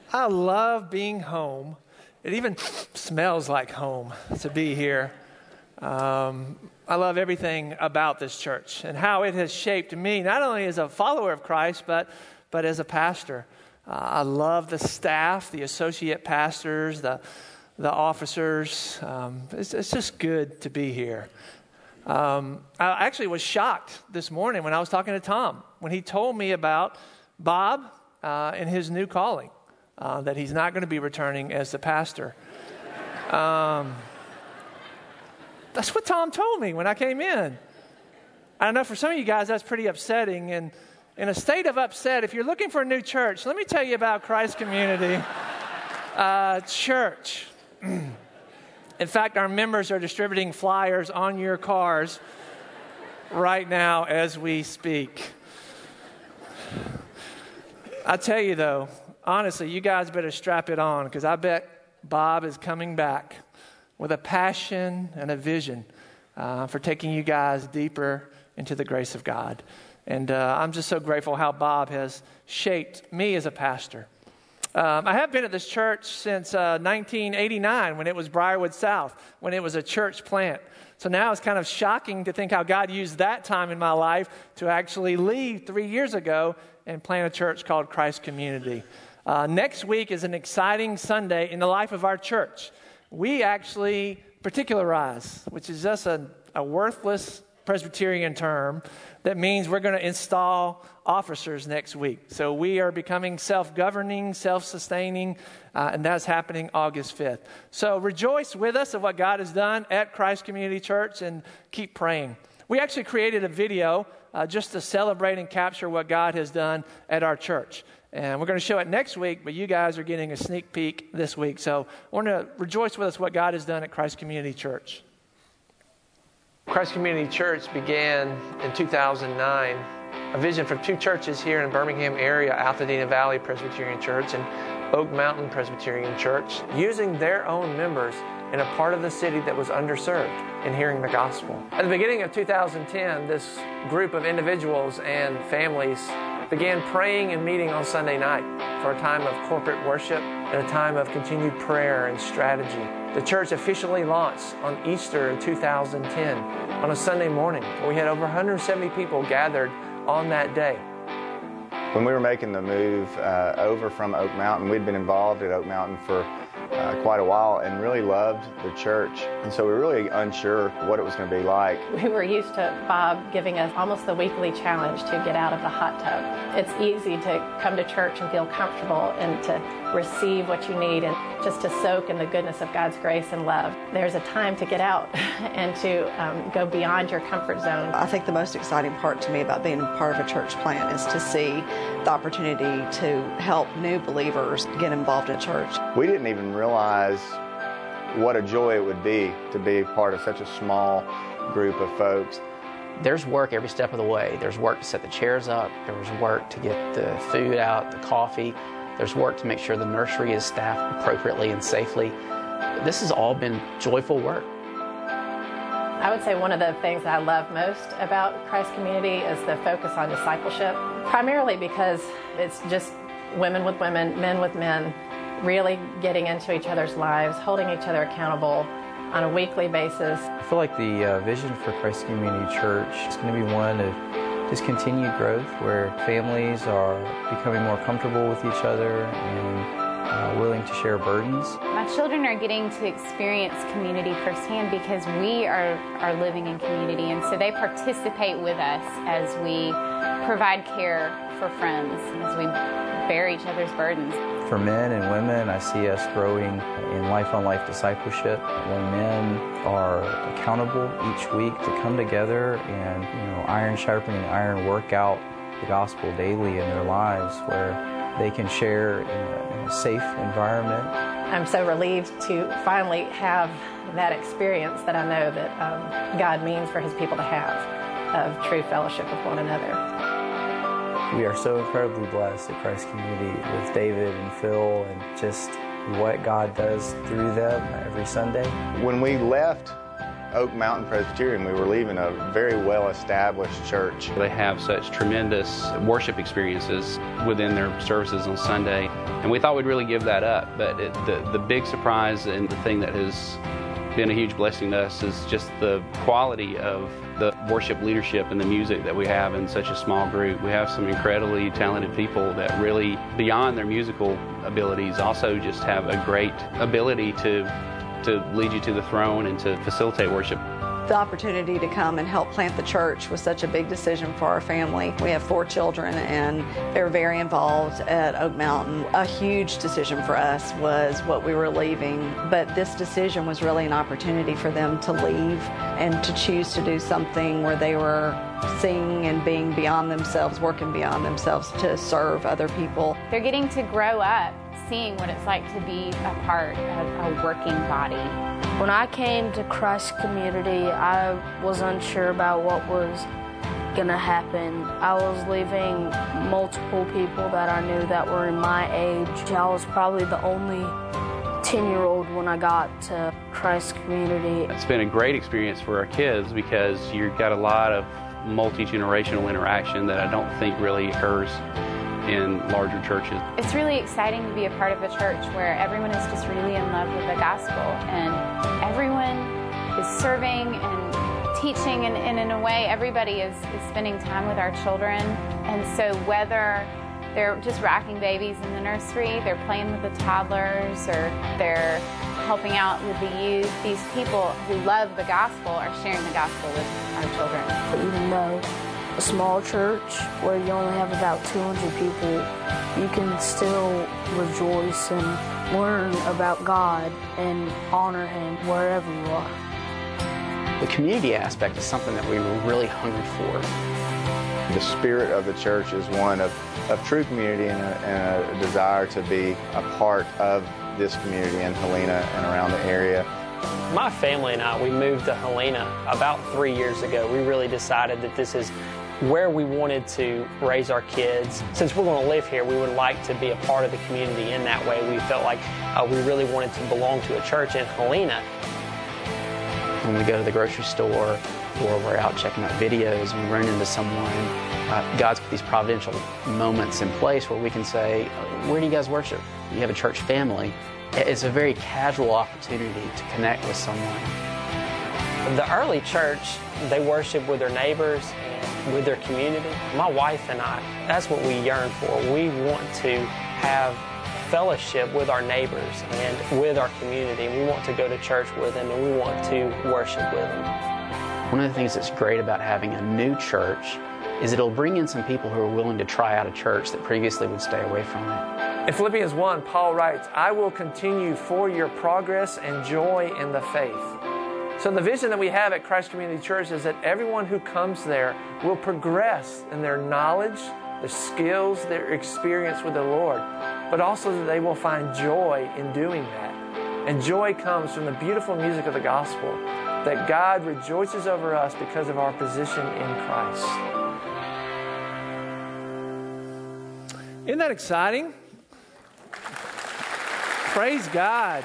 I love being home. It even smells like home to be here. I love everything about this church and how it has shaped me, not only as a follower of Christ, but as a pastor. I love the staff, the associate pastors, the officers. It's just good to be here. I actually was shocked this morning when I was talking to Tom, when he told me about Bob and his new calling, that he's not going to be returning as the pastor. That's what Tom told me when I came in. I know for some of you guys that's pretty upsetting. And in a state of upset, if you're looking for a new church, let me tell you about Christ Community Church. In fact, our members are distributing flyers on your cars right now as we speak. I tell you though, honestly, you guys better strap it on, because I bet Bob is coming back with a passion and a vision for taking you guys deeper into the grace of God. And I'm just so grateful how Bob has shaped me as a pastor. I have been at this church since 1989, when it was Briarwood South, when it was a church plant. So now it's kind of shocking to think how God used that time in my life to actually leave 3 years ago and plant a church called Christ Community. Next week is an exciting Sunday in the life of our church. We actually particularize, which is just a worthless Presbyterian term that means we're going to install officers next week. So we are becoming self-governing, self-sustaining, and that's happening August 5th. So rejoice with us of what God has done at Christ Community Church and keep praying. We actually created a video just to celebrate and capture what God has done at our church. And we're going to show it next week, but you guys are getting a sneak peek this week. So I want to rejoice with us what God has done at Christ Community Church. Christ Community Church began in 2009, a vision for two churches here in Birmingham area, Altadena Valley Presbyterian Church and Oak Mountain Presbyterian Church, using their own members in a part of the city that was underserved in hearing the gospel. At the beginning of 2010, this group of individuals and families began praying and meeting on Sunday night for a time of corporate worship and a time of continued prayer and strategy. The church officially launched on Easter in 2010 on a Sunday morning. We had over 170 people gathered on that day. When we were making the move over from Oak Mountain, we'd been involved at Oak Mountain for quite a while and really loved the church. And so we were really unsure what it was going to be like. We were used to Bob giving us almost the weekly challenge to get out of the hot tub. It's easy to come to church and feel comfortable and to receive what you need and just to soak in the goodness of God's grace and love. There's a time to get out and to go beyond your comfort zone. I think the most exciting part to me about being part of a church plant is to see the opportunity to help new believers get involved in church. We didn't even realize what a joy it would be to be part of such a small group of folks. There's work every step of the way. There's work to set the chairs up. There's work to get the food out, the coffee. There's work to make sure the nursery is staffed appropriately and safely. This has all been joyful work. I would say one of the things that I love most about Christ Community is the focus on discipleship, primarily because it's just women with women, men with men, really getting into each other's lives, holding each other accountable on a weekly basis. I feel like the vision for Christ Community Church is going to be one of just continued growth, where families are becoming more comfortable with each other and willing to share burdens. My children are getting to experience community firsthand because we are living in community, and so they participate with us as we provide care for friends, as we bear each other's burdens. For men and women, I see us growing in life-on-life discipleship, when men are accountable each week to come together and, iron sharpening iron, work out the gospel daily in their lives, where they can share in a safe environment. I'm so relieved to finally have that experience that I know that God means for His people to have, of true fellowship with one another. We are so incredibly blessed at Christ Community with David and Phil, and just what God does through them every Sunday. When we left Oak Mountain Presbyterian, we were leaving a very well-established church. They have such tremendous worship experiences within their services on Sunday, and we thought we'd really give that up. But the big surprise and the thing that has been a huge blessing to us is just the quality of the worship leadership and the music that we have in such a small group. We have some incredibly talented people that really, beyond their musical abilities, also just have a great ability to lead you to the throne and to facilitate worship. The opportunity to come and help plant the church was such a big decision for our family. We have 4 children and they're very involved at Oak Mountain. A huge decision for us was what we were leaving, but this decision was really an opportunity for them to leave and to choose to do something where they were seeing and being beyond themselves, working beyond themselves to serve other people. They're getting to grow up, seeing what it's like to be a part of a working body. When I came to Christ Community, I was unsure about what was going to happen. I was leaving multiple people that I knew that were in my age. I was probably the only 10-year-old when I got to Christ Community. It's been a great experience for our kids because you've got a lot of multi-generational interaction that I don't think really occurs in larger churches. It's really exciting to be a part of a church where everyone is just really in love with the gospel and everyone is serving and teaching, and in a way everybody is spending time with our children. And so whether they're just rocking babies in the nursery, they're playing with the toddlers, or they're helping out with the youth, these people who love the gospel are sharing the gospel with our children. Even though a small church where you only have about 200 people, you can still rejoice and learn about God and honor Him wherever you are. The community aspect is something that we were really hungry for. The spirit of the church is one of true community and a desire to be a part of this community in Helena and around the area. My family and I, we moved to Helena about 3 years ago. We really decided that this is where we wanted to raise our kids. Since we're going to live here, we would like to be a part of the community in that way. We felt like we really wanted to belong to a church in Helena. When we go to the grocery store or we're out checking out videos and we run into someone, God's put these providential moments in place where we can say, where do you guys worship? You have a church family. It's a very casual opportunity to connect with someone. The early church, they worship with their neighbors and with their community. My wife and I, that's what we yearn for. We want to have fellowship with our neighbors and with our community. We want to go to church with them and we want to worship with them. One of the things that's great about having a new church is it'll bring in some people who are willing to try out a church that previously would stay away from it. In Philippians 1, Paul writes, I will continue for your progress and joy in the faith. So the vision that we have at Christ Community Church is that everyone who comes there will progress in their knowledge, their skills, their experience with the Lord, but also that they will find joy in doing that. And joy comes from the beautiful music of the gospel, that God rejoices over us because of our position in Christ. Isn't that exciting? Praise God.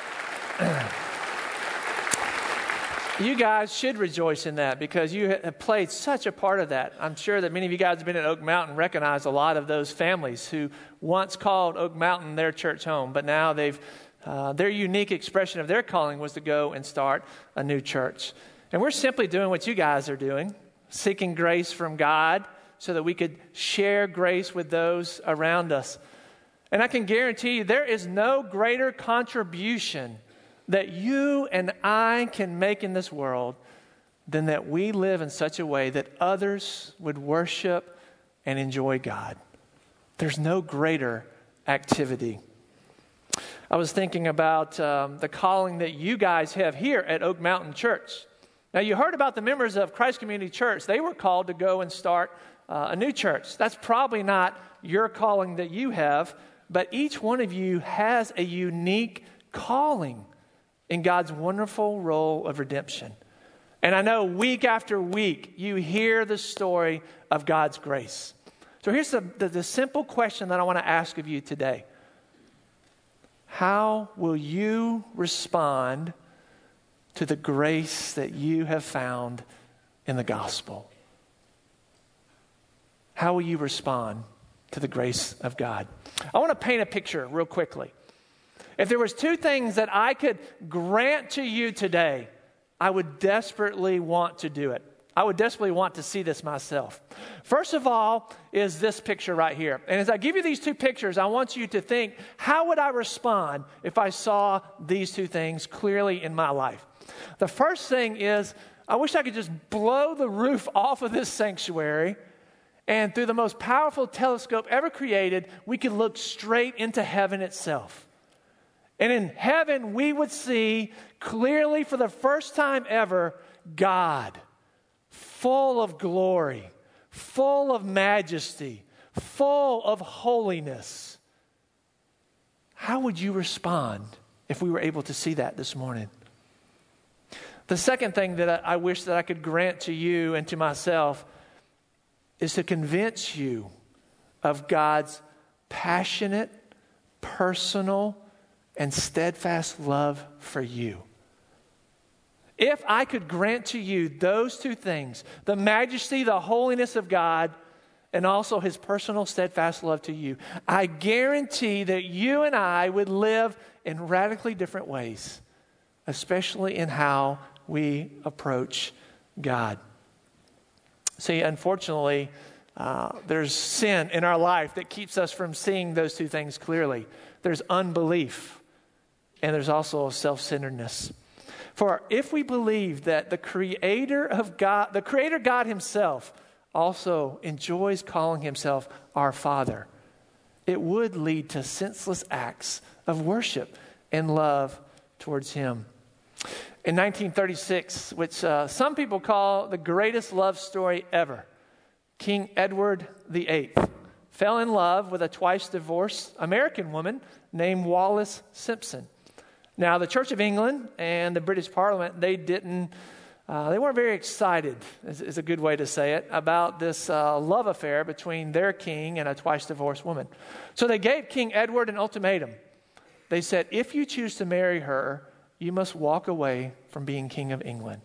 You guys should rejoice in that because you have played such a part of that. I'm sure that many of you guys have been at Oak Mountain, recognize a lot of those families who once called Oak Mountain their church home, but now they've their unique expression of their calling was to go and start a new church. And we're simply doing what you guys are doing, seeking grace from God so that we could share grace with those around us. And I can guarantee you there is no greater contribution that you and I can make in this world than that we live in such a way that others would worship and enjoy God. There's no greater activity. I was thinking about the calling that you guys have here at Oak Mountain Church. Now, you heard about the members of Christ Community Church. They were called to go and start a new church. That's probably not your calling that you have, but each one of you has a unique calling in God's wonderful role of redemption. And I know week after week, you hear the story of God's grace. So here's the simple question that I want to ask of you today. How will you respond to the grace that you have found in the gospel? How will you respond to the grace of God? I want to paint a picture real quickly. If there was two things that I could grant to you today, I would desperately want to do it. I would desperately want to see this myself. First of all is this picture right here. And as I give you these two pictures, I want you to think, how would I respond if I saw these two things clearly in my life? The first thing is, I wish I could just blow the roof off of this sanctuary, and through the most powerful telescope ever created, we could look straight into heaven itself. And in heaven, we would see clearly for the first time ever, God, full of glory, full of majesty, full of holiness. How would you respond if we were able to see that this morning? The second thing that I wish that I could grant to you and to myself is to convince you of God's passionate, personal, and steadfast love for you. If I could grant to you those two things, the majesty, the holiness of God, and also his personal steadfast love to you, I guarantee that you and I would live in radically different ways, especially in how we approach God. See, unfortunately, there's sin in our life that keeps us from seeing those two things clearly. There's unbelief, and there's also self-centeredness. For if we believe that the Creator God himself also enjoys calling himself our Father, it would lead to senseless acts of worship and love towards him. In 1936, which some people call the greatest love story ever, King Edward VIII fell in love with a twice-divorced American woman named Wallis Simpson. Now, the Church of England and the British Parliament, they weren't very excited, is a good way to say it, about this love affair between their king and a twice-divorced woman. So they gave King Edward an ultimatum. They said, if you choose to marry her, you must walk away from being King of England.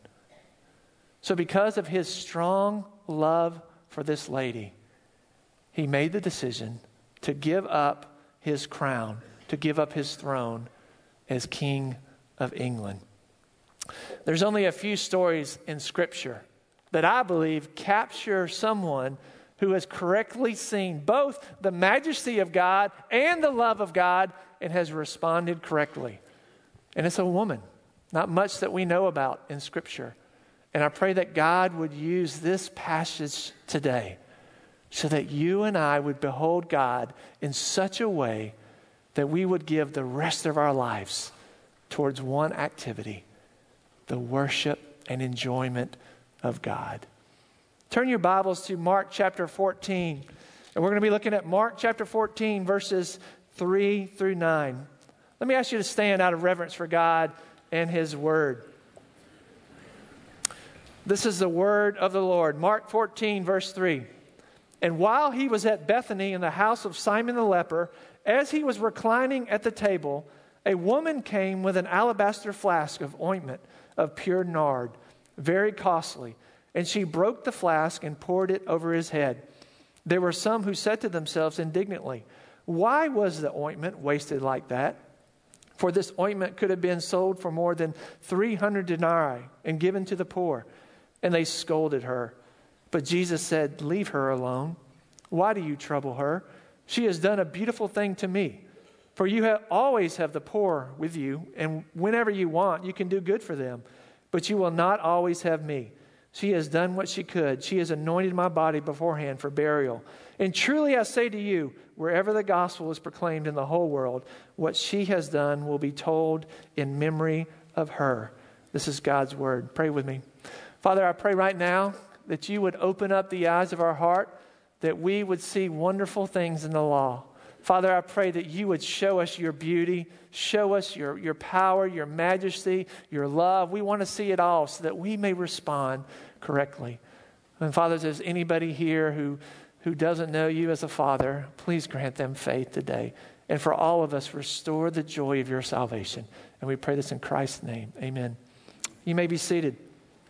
So because of his strong love for this lady, he made the decision to give up his crown, to give up his throne as King of England. There's only a few stories in Scripture that I believe capture someone who has correctly seen both the majesty of God and the love of God and has responded correctly. And it's a woman, not much that we know about in Scripture. And I pray that God would use this passage today so that you and I would behold God in such a way that we would give the rest of our lives towards one activity, the worship and enjoyment of God. Turn your Bibles to Mark chapter 14, and we're going to be looking at Mark chapter 14, verses 3 through 9. Let me ask you to stand out of reverence for God and his word. This is the word of the Lord. Mark 14, verse 3. And while he was at Bethany in the house of Simon the leper, as he was reclining at the table, a woman came with an alabaster flask of ointment of pure nard, very costly, and she broke the flask and poured it over his head. There were some who said to themselves indignantly, why was the ointment wasted like that? For this ointment could have been sold for more than 300 denarii and given to the poor. And they scolded her. But Jesus said, leave her alone. Why do you trouble her? She has done a beautiful thing to me. For you always have the poor with you, and whenever you want, you can do good for them. But you will not always have me. She has done what she could. She has anointed my body beforehand for burial. And truly I say to you, wherever the gospel is proclaimed in the whole world, what she has done will be told in memory of her. This is God's word. Pray with me. Father, I pray right now that you would open up the eyes of our heart, that we would see wonderful things in the law. Father, I pray that you would show us your beauty, show us your power, your majesty, your love. We want to see it all so that we may respond correctly. And Father, if there's anybody here who doesn't know you as a father, please grant them faith today. And for all of us, restore the joy of your salvation. And we pray this in Christ's name. Amen. You may be seated.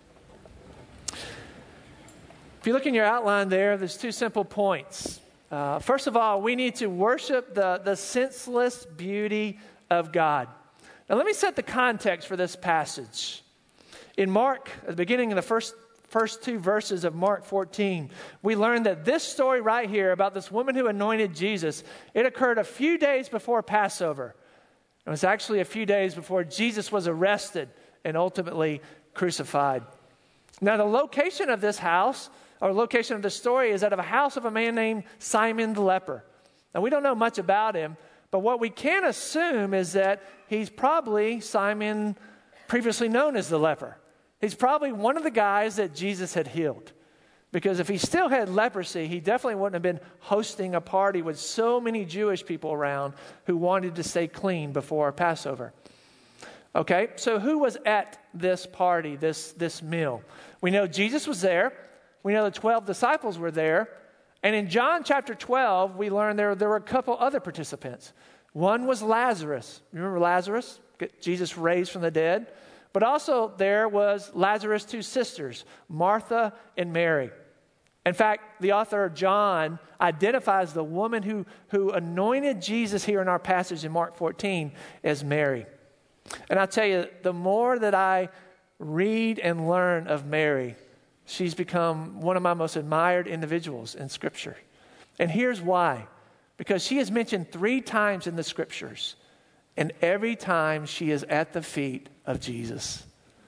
If you look in your outline there's two simple points. First of all, we need to worship the senseless beauty of God. Now, let me set the context for this passage. In Mark, at the beginning of the first two verses of Mark 14, we learn that this story right here about this woman who anointed Jesus, it occurred a few days before Passover. It was actually a few days before Jesus was arrested and ultimately crucified. Now, the location of this house, or location of the story, is at a house of a man named Simon the leper. Now, we don't know much about him, but what we can assume is that he's probably Simon, previously known as the leper. He's probably one of the guys that Jesus had healed. Because if he still had leprosy, he definitely wouldn't have been hosting a party with so many Jewish people around who wanted to stay clean before Passover. Okay, so who was at this party, this meal? We know Jesus was there. We know the 12 disciples were there. And in John chapter 12, we learn there were a couple other participants. One was Lazarus. Remember Lazarus? Jesus raised from the dead. But also there was Lazarus' two sisters, Martha and Mary. In fact, the author of John identifies the woman who anointed Jesus here in our passage in Mark 14 as Mary. And I tell you, the more that I read and learn of Mary, she's become one of my most admired individuals in Scripture. And here's why. Because she is mentioned 3 times in the Scriptures. And every time she is at the feet of Jesus.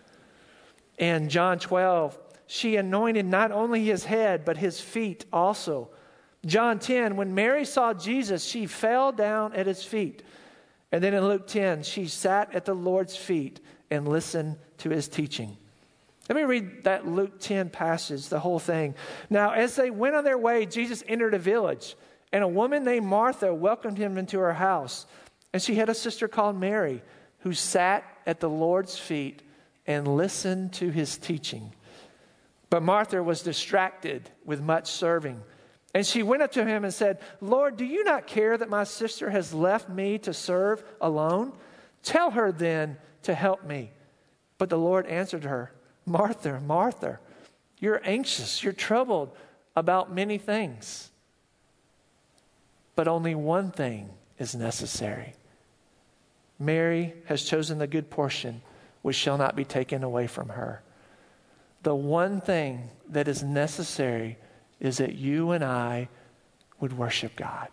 In John 12, she anointed not only his head, but his feet also. John 10, when Mary saw Jesus, she fell down at his feet. And then in Luke 10, she sat at the Lord's feet and listened to his teaching. Let me read that Luke 10 passage, the whole thing. Now, as they went on their way, Jesus entered a village, and a woman named Martha welcomed him into her house. And she had a sister called Mary, who sat at the Lord's feet and listened to his teaching. But Martha was distracted with much serving. And she went up to him and said, "Lord, do you not care that my sister has left me to serve alone? Tell her then to help me." But the Lord answered her, "Martha, Martha, you're anxious, you're troubled about many things. But only one thing is necessary. Mary has chosen the good portion, which shall not be taken away from her." The one thing that is necessary is that you and I would worship God.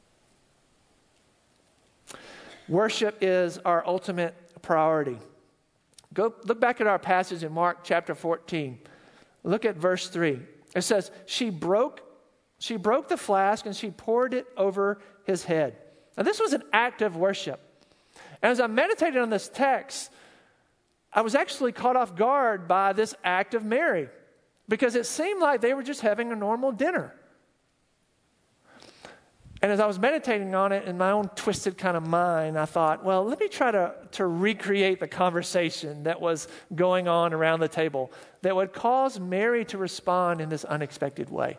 Worship is our ultimate priority. Go look back at our passage in Mark chapter 14. Look at verse 3. It says, she broke the flask and she poured it over his head. Now this was an act of worship. And as I meditated on this text, I was actually caught off guard by this act of Mary, because it seemed like they were just having a normal dinner. And as I was meditating on it in my own twisted kind of mind, I thought, well, let me try to recreate the conversation that was going on around the table that would cause Mary to respond in this unexpected way.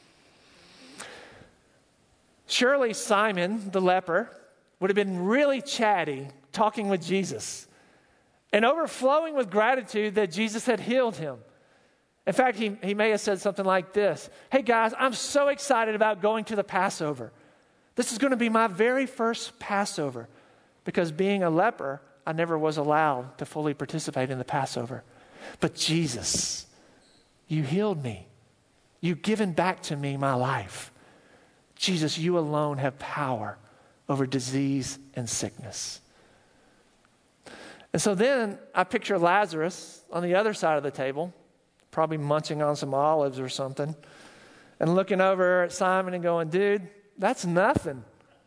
Surely Simon, the leper, would have been really chatty talking with Jesus and overflowing with gratitude that Jesus had healed him. In fact, he may have said something like this: "Hey guys, I'm so excited about going to the Passover. This is going to be my very first Passover, because being a leper, I never was allowed to fully participate in the Passover. But Jesus, you healed me. You've given back to me my life. Jesus, you alone have power over disease and sickness." And so then I picture Lazarus on the other side of the table, probably munching on some olives or something, and looking over at Simon and going, "Dude, that's nothing.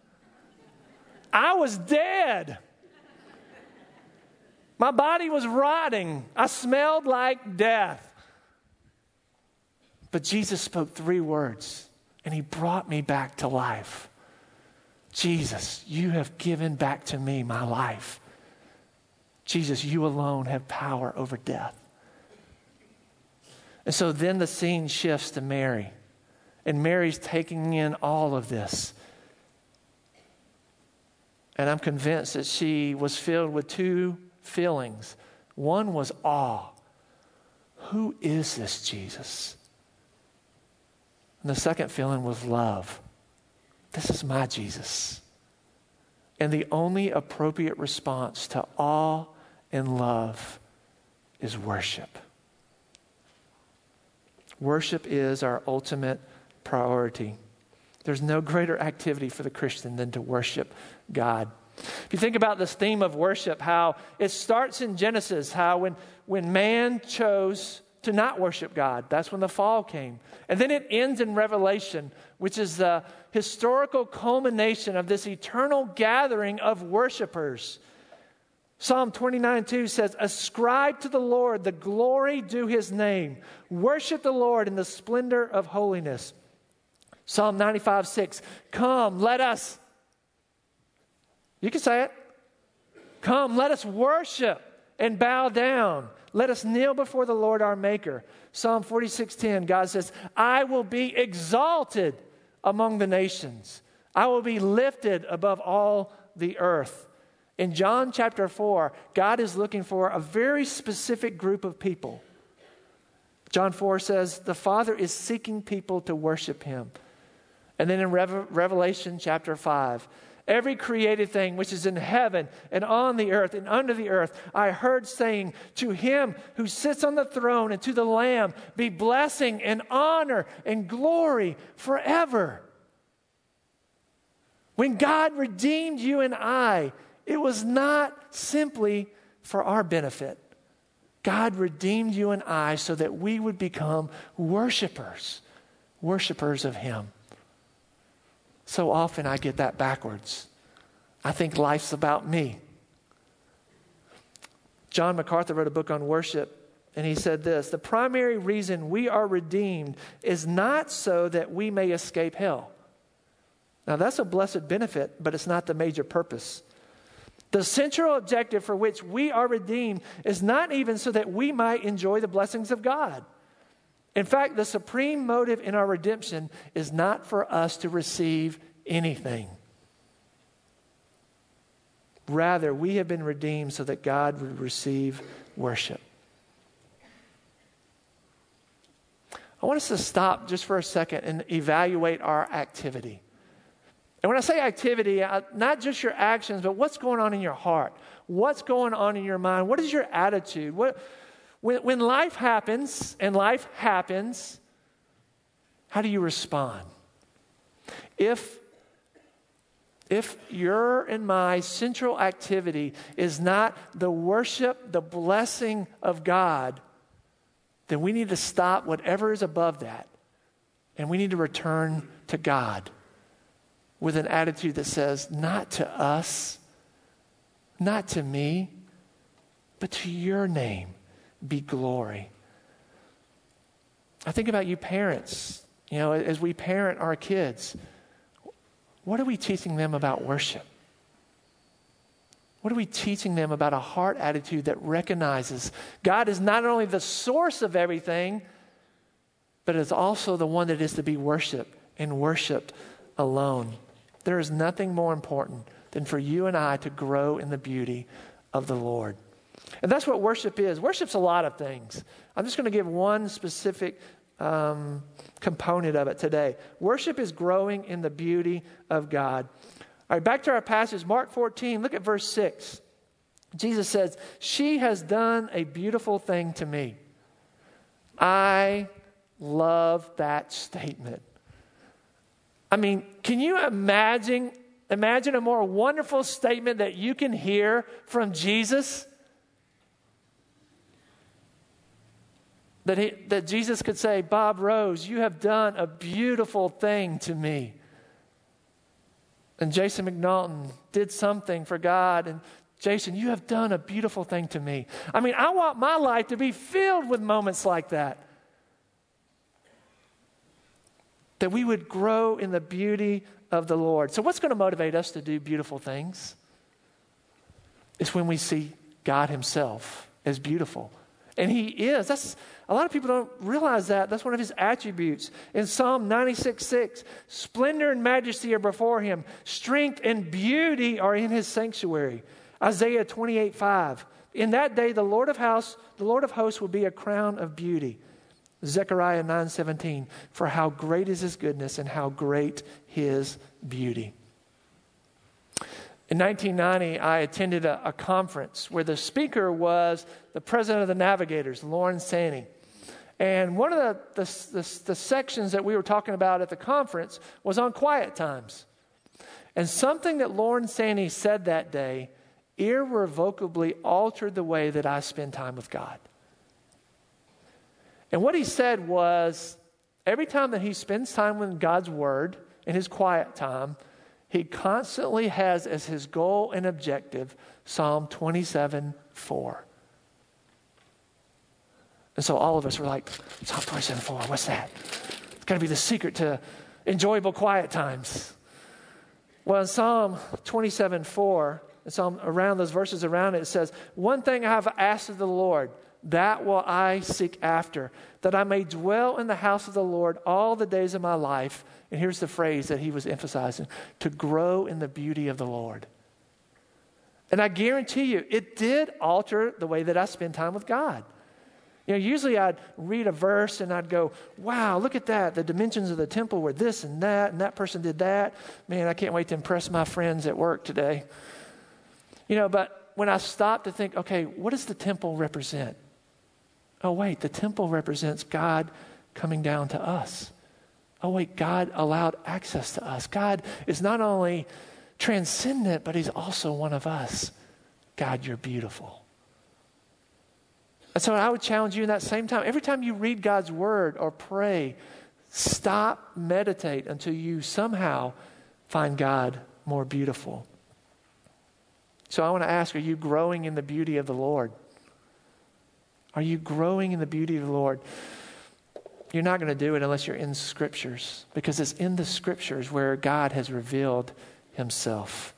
I was dead. My body was rotting. I smelled like death. But Jesus spoke 3 words, and he brought me back to life. Jesus, you have given back to me my life. Jesus, you alone have power over death." And so then the scene shifts to Mary. And Mary's taking in all of this. And I'm convinced that she was filled with 2 feelings. One was awe. Who is this Jesus? And the second feeling was love. This is my Jesus. And the only appropriate response to awe and love is worship. Worship is our ultimate priority. There's no greater activity for the Christian than to worship God. If you think about this theme of worship, how it starts in Genesis, how when man chose to not worship God, that's when the fall came. And then it ends in Revelation, which is the historical culmination of this eternal gathering of worshipers. Psalm 29:2 says, ascribe to the Lord the glory due his name. Worship the Lord in the splendor of holiness. Psalm 95:6, come, let us, you can say it, come, let us worship and bow down. Let us kneel before the Lord our Maker. Psalm 46:10, God says, I will be exalted among the nations. I will be lifted above all the earth. In John chapter 4, God is looking for a very specific group of people. John 4 says, the Father is seeking people to worship him. And then in Revelation chapter 5, every created thing which is in heaven and on the earth and under the earth, I heard saying, to him who sits on the throne and to the Lamb be blessing and honor and glory forever. When God redeemed you and I, it was not simply for our benefit. God redeemed you and I so that we would become worshipers of him. So often I get that backwards. I think life's about me. John MacArthur wrote a book on worship, and he said this, the primary reason we are redeemed is not so that we may escape hell. Now that's a blessed benefit, but it's not the major purpose. The central objective for which we are redeemed is not even so that we might enjoy the blessings of God. In fact, the supreme motive in our redemption is not for us to receive anything. Rather, we have been redeemed so that God would receive worship. I want us to stop just for a second and evaluate our activity. And when I say activity, not just your actions, but what's going on in your heart? What's going on in your mind? What is your attitude? When life happens, how do you respond? If your and my central activity is not the worship, the blessing of God, then we need to stop whatever is above that. And we need to return to God with an attitude that says, not to us, not to me, but to your name be glory. I think about you parents, as we parent our kids, what are we teaching them about worship? What are we teaching them about a heart attitude that recognizes God is not only the source of everything, but is also the one that is to be worshiped and worshiped alone? There is nothing more important than for you and I to grow in the beauty of the Lord. And that's what worship is. Worship's a lot of things. I'm just going to give one specific component of it today. Worship is growing in the beauty of God. All right, back to our passage, Mark 14. Look at verse 6. Jesus says, she has done a beautiful thing to me. I love that statement. I mean, can you imagine a more wonderful statement that you can hear from Jesus? That Jesus could say, Bob Rose, you have done a beautiful thing to me. And Jason McNaughton did something for God. And Jason, you have done a beautiful thing to me. I mean, I want my life to be filled with moments like that. That we would grow in the beauty of the Lord. So what's going to motivate us to do beautiful things? It's when we see God himself as beautiful. And he is. A lot of people don't realize that. That's one of his attributes. In Psalm 96:6, splendor and majesty are before him. Strength and beauty are in his sanctuary. Isaiah 28:5. In that day, the Lord of hosts will be a crown of beauty. Zechariah 9:17. For how great is his goodness and how great his beauty. In 1990, I attended a conference where the speaker was the president of the Navigators, Lauren Sanny. And one of the sections that we were talking about at the conference was on quiet times. And something that Lauren Sanny said that day irrevocably altered the way that I spend time with God. And what he said was, every time that he spends time with God's Word in his quiet time, he constantly has as his goal and objective Psalm 27:4. And so all of us were like, Psalm 27:4, what's that? It's got to be the secret to enjoyable quiet times. Well, in Psalm 27:4, Psalm around those verses around it, it says, one thing I have asked of the Lord, that will I seek after, that I may dwell in the house of the Lord all the days of my life. And here's the phrase that he was emphasizing, to grow in the beauty of the Lord. And I guarantee you, it did alter the way that I spend time with God. You know, usually I'd read a verse and I'd go, wow, look at that. The dimensions of the temple were this and that person did that. Man, I can't wait to impress my friends at work today. You know, but when I stopped to think, okay, what does the temple represent? Oh, wait, the temple represents God coming down to us. Oh, wait, God allowed access to us. God is not only transcendent, but he's also one of us. God, you're beautiful. And so I would challenge you in that same time, every time you read God's word or pray, stop, meditate until you somehow find God more beautiful. So I want to ask, are you growing in the beauty of the Lord? Are you growing in the beauty of the Lord? You're not going to do it unless you're in Scriptures, because it's in the Scriptures where God has revealed himself.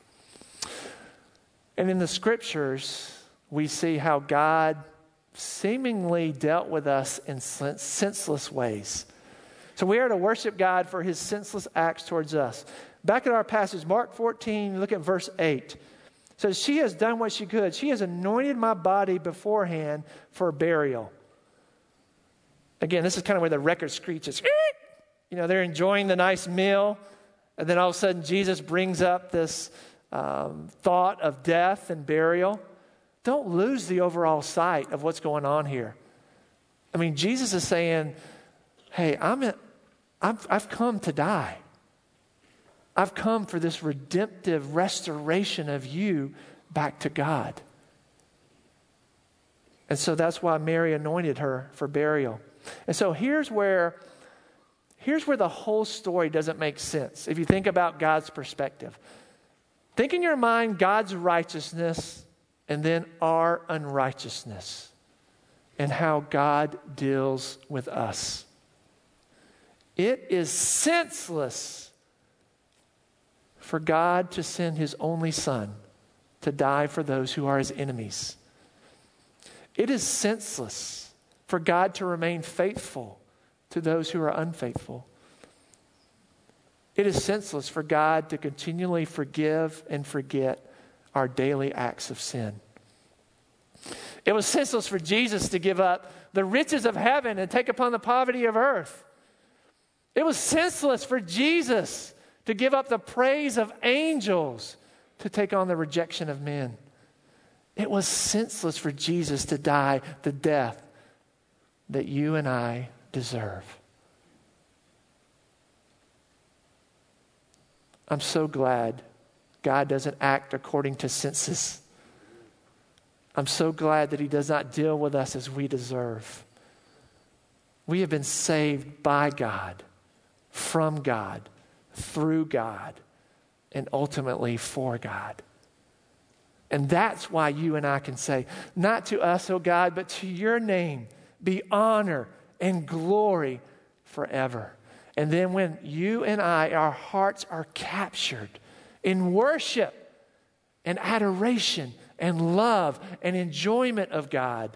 And in the Scriptures, we see how God seemingly dealt with us in senseless ways. So we are to worship God for his senseless acts towards us. Back at our passage, Mark 14, look at verse 8. It says, she has done what she could. She has anointed my body beforehand for burial. Again, this is kind of where the record screeches. You know, they're enjoying the nice meal, and then all of a sudden Jesus brings up this thought of death and burial. Don't lose the overall sight of what's going on here. I mean, Jesus is saying, hey, I've come to die. I've come for this redemptive restoration of you back to God. And so that's why Mary anointed her for burial. And so here's where the whole story doesn't make sense. If you think about God's perspective, think in your mind God's righteousness and then our unrighteousness and how God deals with us. It is senseless for God to send his only Son to die for those who are his enemies. It is senseless for God to remain faithful to those who are unfaithful. It is senseless for God to continually forgive and forget our daily acts of sin. It was senseless for Jesus to give up the riches of heaven and take upon the poverty of earth. It was senseless for Jesus to give up the praise of angels to take on the rejection of men. It was senseless for Jesus to die the death that you and I deserve. I'm so glad God doesn't act according to census. I'm so glad that he does not deal with us as we deserve. We have been saved by God, from God, through God, and ultimately for God. And that's why you and I can say, not to us, O God, but to your name be honor and glory forever. And then when you and I, our hearts are captured in worship and adoration and love and enjoyment of God,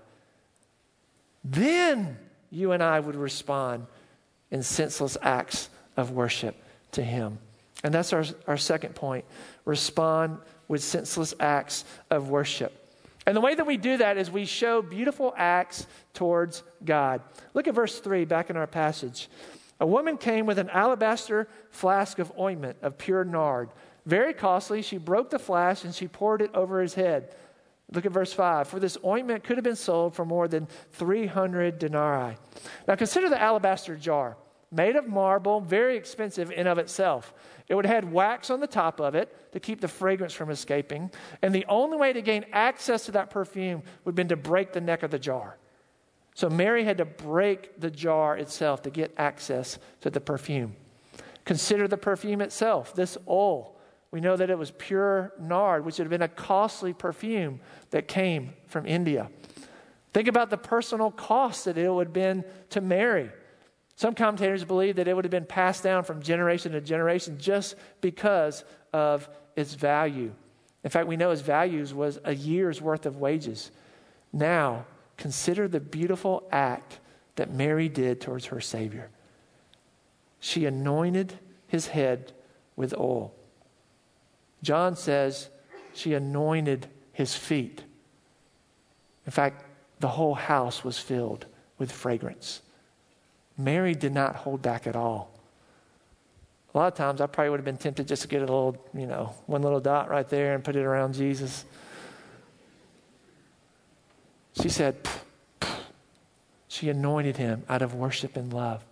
then you and I would respond in senseless acts of worship to him. And that's our second point. Respond with senseless acts of worship. And the way that we do that is we show beautiful acts towards God. Look at verse 3 back in our passage. A woman came with an alabaster flask of ointment of pure nard, very costly. She broke the flask and she poured it over his head. Look at verse 5. For this ointment could have been sold for more than 300 denarii. Now consider the alabaster jar, made of marble, very expensive in of itself. It would have had wax on the top of it to keep the fragrance from escaping. And the only way to gain access to that perfume would have been to break the neck of the jar. So Mary had to break the jar itself to get access to the perfume. Consider the perfume itself, this oil. We know that it was pure nard, which would have been a costly perfume that came from India. Think about the personal cost that it would have been to Mary. Some commentators believe that it would have been passed down from generation to generation just because of its value. In fact, we know its values was a year's worth of wages. Now, consider the beautiful act that Mary did towards her Savior. She anointed his head with oil. John says she anointed his feet. In fact, the whole house was filled with fragrance. Mary did not hold back at all. A lot of times I probably would have been tempted just to get a little, one little dot right there and put it around Jesus. She said, she anointed him out of worship and love.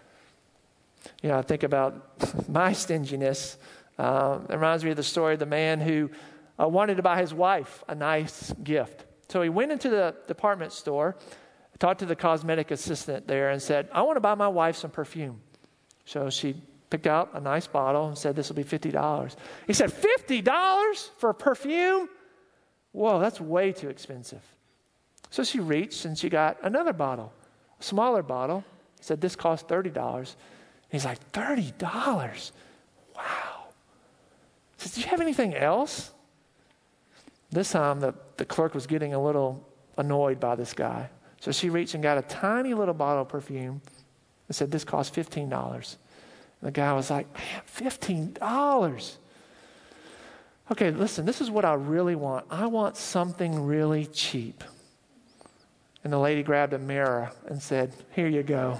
I think about my stinginess. It reminds me of the story of the man who wanted to buy his wife a nice gift. So he went into the department store, talked to the cosmetic assistant there and said, I want to buy my wife some perfume. So she picked out a nice bottle and said, this will be $50. He said, $50 for perfume? Whoa, that's way too expensive. So she reached and she got another bottle, a smaller bottle. He said, this costs $30. He's like, $30? Wow. He said, do you have anything else? This time the clerk was getting a little annoyed by this guy. So she reached and got a tiny little bottle of perfume and said, this costs $15. And the guy was like, man, $15? Okay, listen, this is what I really want. I want something really cheap. And the lady grabbed a mirror and said, here you go.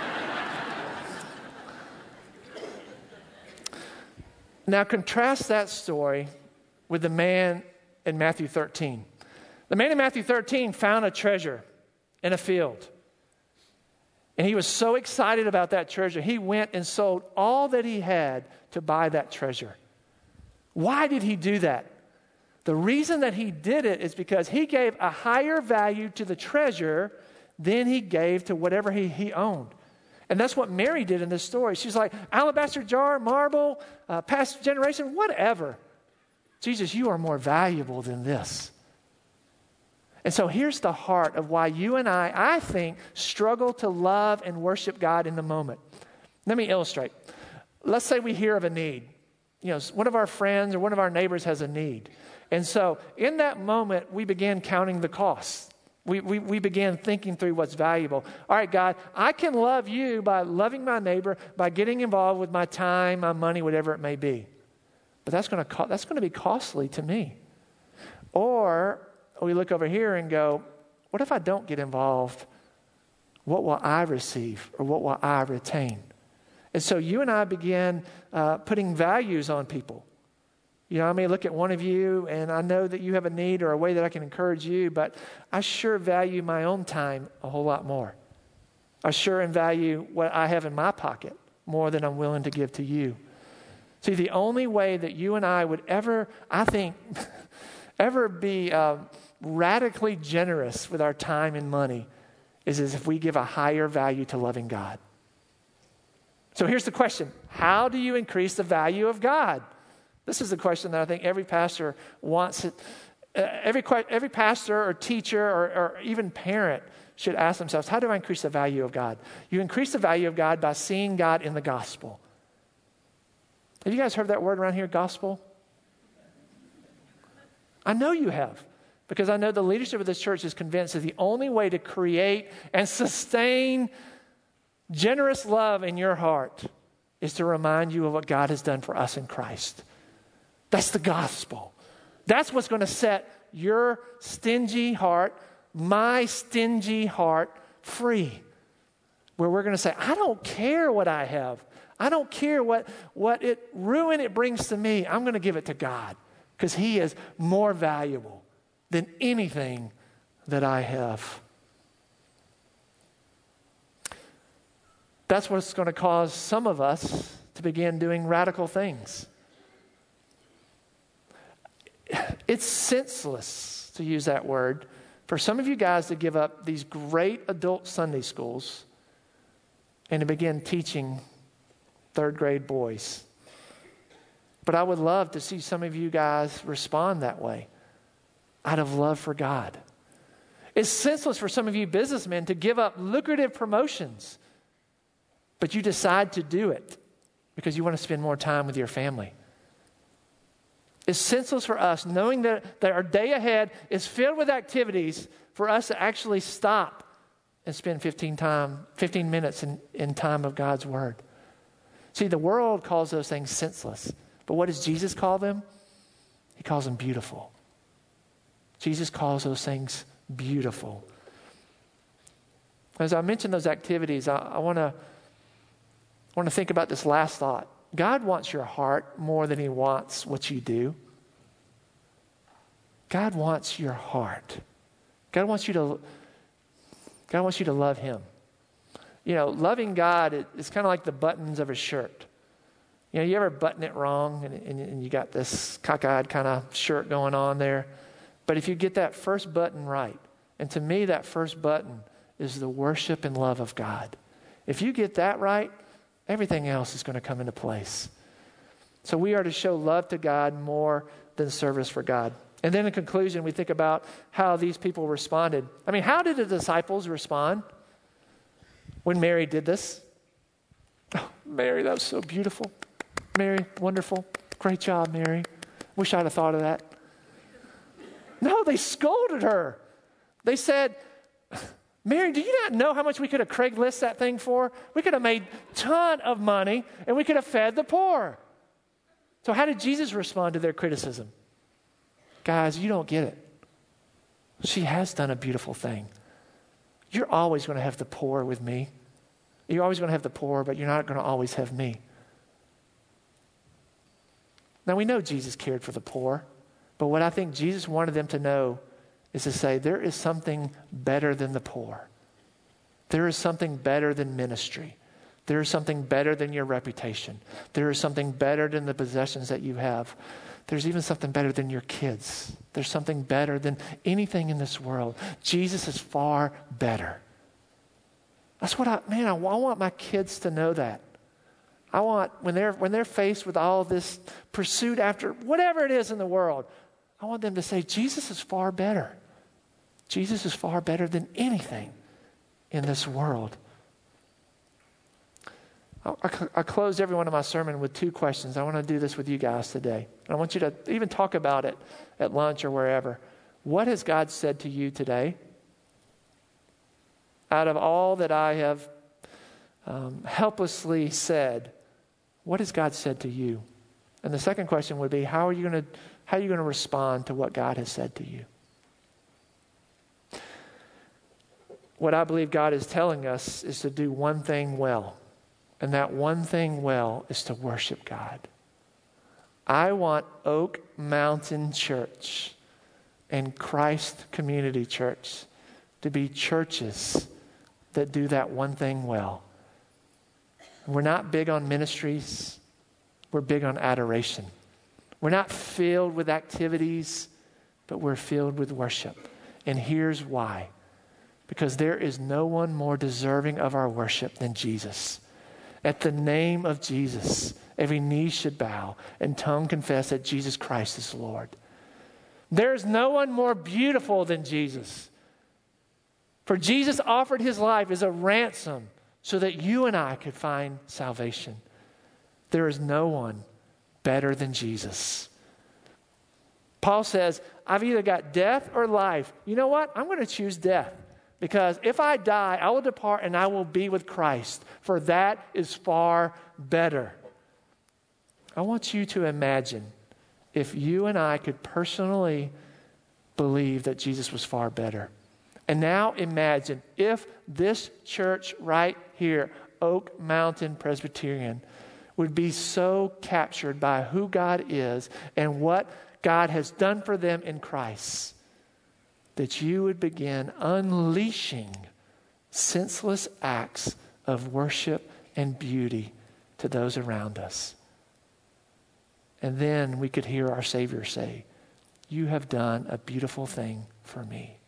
Now contrast that story with the man in Matthew 13. The man in Matthew 13 found a treasure in a field. And he was so excited about that treasure, he went and sold all that he had to buy that treasure. Why did he do that? The reason that he did it is because he gave a higher value to the treasure than he gave to whatever he owned. And that's what Mary did in this story. She's like, alabaster jar, marble, past generation, whatever. Jesus, you are more valuable than this. And so here's the heart of why you and I think, struggle to love and worship God in the moment. Let me illustrate. Let's say we hear of a need. One of our friends or one of our neighbors has a need. And so in that moment, we began counting the costs. We began thinking through what's valuable. All right, God, I can love you by loving my neighbor, by getting involved with my time, my money, whatever it may be. But that's going to be costly to me. Or we look over here and go, what if I don't get involved? What will I receive or what will I retain? And so you and I began putting values on people. I may look at one of you and I know that you have a need or a way that I can encourage you, but I sure value my own time a whole lot more. I sure value what I have in my pocket more than I'm willing to give to you. See, the only way that you and I would ever, I think, ever be radically generous with our time and money is if we give a higher value to loving God. So here's the question. How do you increase the value of God? This is the question that I think every pastor wants. Every pastor or teacher or even parent should ask themselves, how do I increase the value of God? You increase the value of God by seeing God in the gospel. Have you guys heard that word around here, gospel? I know you have, because I know the leadership of this church is convinced that the only way to create and sustain generous love in your heart is to remind you of what God has done for us in Christ. That's the gospel. That's what's going to set your stingy heart, my stingy heart, free. Where we're going to say, I don't care what I have. I don't care what ruin it brings to me. I'm going to give it to God because He is more valuable than anything that I have. That's what's going to cause some of us to begin doing radical things. It's senseless, to use that word, for some of you guys to give up these great adult Sunday schools and to begin teaching third grade boys. But I would love to see some of you guys respond that way out of love for God. It's senseless for some of you businessmen to give up lucrative promotions, but you decide to do it because you want to spend more time with your family. It's senseless for us, knowing that our day ahead is filled with activities, for us to actually stop and spend 15 minutes in time of God's Word. See, the world calls those things senseless. But what does Jesus call them? He calls them beautiful. Jesus calls those things beautiful. As I mentioned those activities, I want to think about this last thought. God wants your heart more than He wants what you do. God wants your heart. God wants you to love Him. You know, loving God is kind of like the buttons of a shirt. You know, you ever button it wrong and you got this cockeyed kind of shirt going on there? But if you get that first button right, and to me that first button is the worship and love of God. If you get that right, everything else is going to come into place. So we are to show love to God more than service for God. And then in conclusion, we think about how these people responded. I mean, how did the disciples respond when Mary did this? Oh, Mary, that was so beautiful. Mary, wonderful. Great job, Mary. Wish I'd have thought of that. No, they scolded her. They said, Mary, do you not know how much we could have Craigslist that thing for? We could have made a ton of money and we could have fed the poor. So how did Jesus respond to their criticism? Guys, you don't get it. She has done a beautiful thing. You're always going to have the poor with me. You're always going to have the poor, but you're not going to always have me. Now, we know Jesus cared for the poor, but what I think Jesus wanted them to know is to say, there is something better than the poor. There is something better than ministry. There is something better than your reputation. There is something better than the possessions that you have. There's even something better than your kids. There's something better than anything in this world. Jesus is far better. That's what I want my kids to know that. I want, when they're faced with all this pursuit after whatever it is in the world, I want them to say, Jesus is far better. Jesus is far better than anything in this world. I close every one of my sermon with two questions. I want to do this with you guys today. And I want you to even talk about it at lunch or wherever. What has God said to you today? Out of all that I have helplessly said, what has God said to you? And the second question would be, how are you going to respond to what God has said to you? What I believe God is telling us is to do one thing well. And that one thing well is to worship God. I want Oak Mountain Church and Christ Community Church to be churches that do that one thing well. We're not big on ministries. We're big on adoration. We're not filled with activities, but we're filled with worship. And here's why. Because there is no one more deserving of our worship than Jesus. At the name of Jesus, every knee should bow and tongue confess that Jesus Christ is Lord. There is no one more beautiful than Jesus. For Jesus offered His life as a ransom so that you and I could find salvation. There is no one better than Jesus. Paul says, I've either got death or life. You know what? I'm going to choose death. Because if I die, I will depart and I will be with Christ. For that is far better. I want you to imagine if you and I could personally believe that Jesus was far better. And now imagine if this church right here, Oak Mountain Presbyterian, would be so captured by who God is and what God has done for them in Christ, that you would begin unleashing senseless acts of worship and beauty to those around us. And then we could hear our Savior say, "You have done a beautiful thing for me."